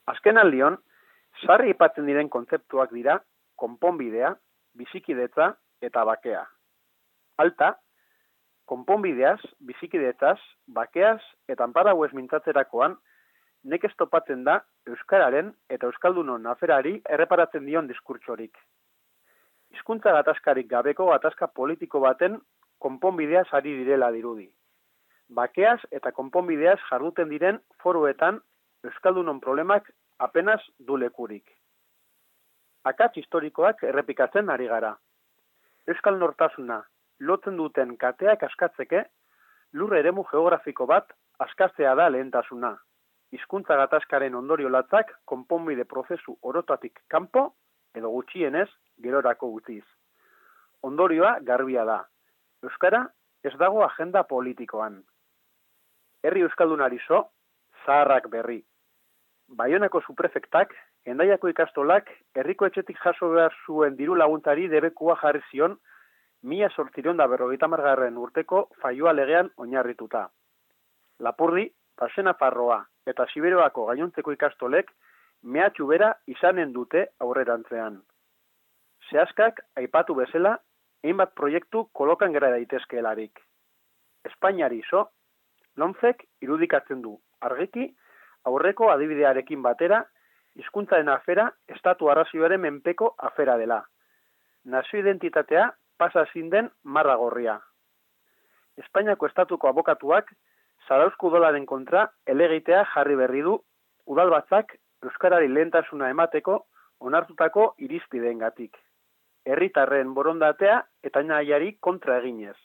Azkenaldion, sarri aipatzen diren kontzeptuak dira konponbidea, bizikidetza eta bakea. Alta, konponbideaz, bizikidetzaz, bakeaz eta anparauez mintzatzerakoan nekez topatzen da euskararen eta euskaldunon aferari erreparatzen dion diskurtsorik. Hizkuntza gatazkarik gabeko gatazka politiko baten konponbideaz ari direla dirudi. Bakeaz eta konponbideaz jarduten diren foruetan euskaldunon problemak apenas du lekurik. Akats historikoak errepikatzen ari gara. Euskal nortasuna lotzen duten kateak askatzeke, lur eremu geografiko bat askatzea da lehentasuna. Hizkuntza gatazkaren ondorio latzak konponbide prozesu orotatik kanpo edo gutxienez gerorako utziz. Ondorioa garbia da. Euskara ez dago agenda politikoan. Herri euskaldunari zo, zaharrak berri. Baionako suprefektak, Hendaiako ikastolak, herriko etxetik jaso behar zuen diru laguntari debekua jarri zion 1850 urteko Faioa legean oinarrituta. Lapurdi, Pasena Farroa eta Siberoako gainontzeko ikastolek mehatxu bera izanen dute aurrerantzean. Zehazkak aipatu bezala, hainbat proiektu kolokan gera daitezkeelarik. Espainiari zo, Lomcek irudikatzen du, argiki, aurreko adibidearekin batera, hizkuntzaren afera estatu arrazioaren menpeko afera dela. Nazio identitatea pasa ezin den marra gorria. Espainiako estatuko abokatuak Zarauzko udalaren kontra helegitea jarri berri du udalbatzak euskarari lehentasuna emateko onartutako irizpideengatik. Herritarren borondatea eta nahiari kontra eginez.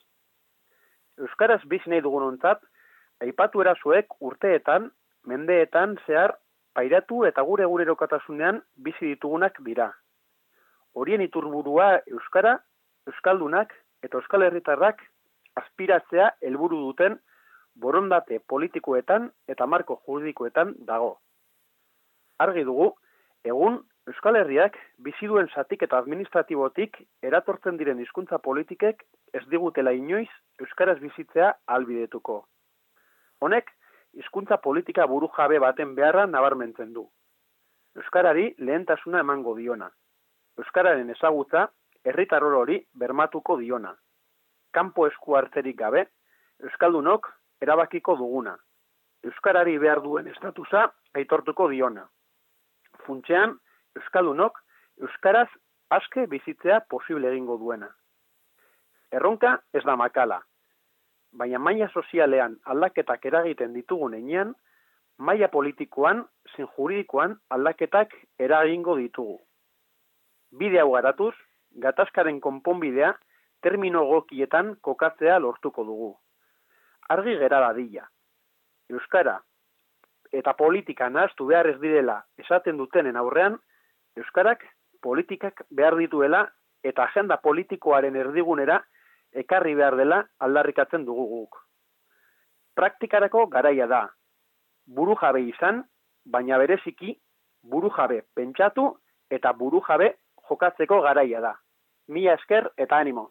Euskaraz bizi nahi dugunontzat, aipatu erasoek urteetan, mendeetan zehar pairatu eta gure egunerokotasunean bizi ditugunak dira. Horien iturburua euskara, euskaldunak eta euskal herritarrak aspiratzea helburu duten borondate politikoetan eta marko juridikoetan dago. Argi dugu, egun Euskal Herriak bizi duen zatiketa administratibotik eratortzen diren hizkuntza politikek ez digutela inoiz euskaraz bizitzea ahalbidetuko. Honek, hizkuntza politika burujabe baten beharra nabarmentzen du. Euskarari lehentasuna emango diona. Euskararen ezagutza herritar orori bermatuko diona. Kanpo esku hartzerik gabe, euskaldunok erabakiko duguna. Euskarari behar duen estatusa aitortuko diona. Funtsean, euskaldunok euskaraz aske bizitzea posible egingo duena. Erronka ez da makala, baina maila sozialean aldaketak eragiten ditugun heinean, maila politikoan, zein juridikoan aldaketak eragingo ditugu. Bide hau garatuz, gatazkaren konponbidea termino egokietan kokatzea lortuko dugu. Argi gera dadila. Euskara eta politika nahastu behar ez direla esaten dutenen aurrean, euskarak politikak behar dituela eta agenda politikoaren erdigunera ekarri behar dela aldarrikatzen dugu guk. Praktikarako garaia da. Burujabe izan, baina bereziki burujabe pentsatu eta burujabe jokatzeko garaia da. Mila esker eta animo.